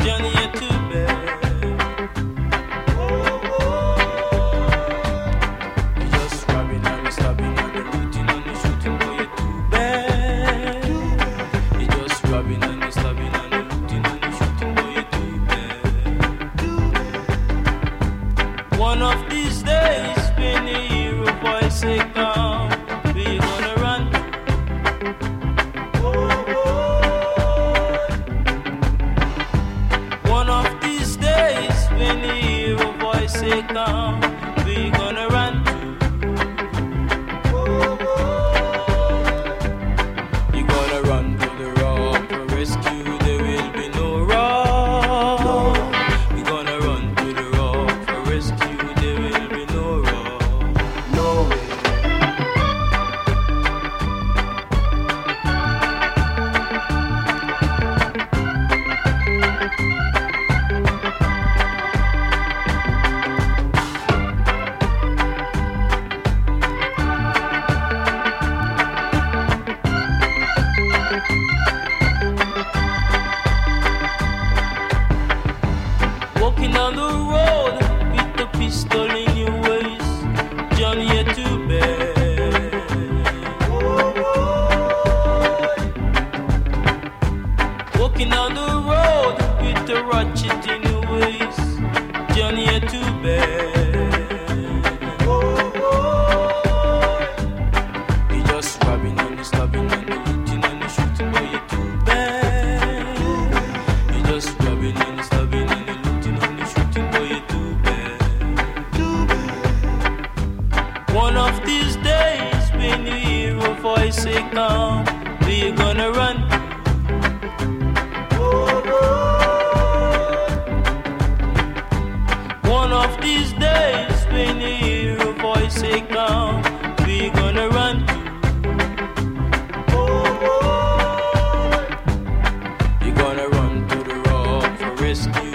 Johnny, you're too bad. You're just robbing and you're stabbing and you're looting and you're shooting, boy, you're too bad. You're just robbing and you're stabbing and you're looting and you're shooting, boy, you're too bad. One of these days, when you hear a voice say come, we're gonna run. One of these days, when you hear a voice say come, we're gonna run. You're gonna run to the rock for rescue, there will be no rock. You're gonna run to the rock for rescue, there will be no rock. No way. Walking on the road with the pistol in your waist, Johnny, you're too bad. Walking on the road with the ratchet in your waist, Johnny, you're too bad. You're just robbing and you're stabbing and you're looting and you're shooting, boy, you're too bad. You're just robbing and you're stabbing and you're looting and you're shooting, boy, you're too bad. One of these days, when you hear a voice say come, we're gonna run. One of these days, when you hear a voice say come, we're gonna run. You're gonna run to the rock for rescue.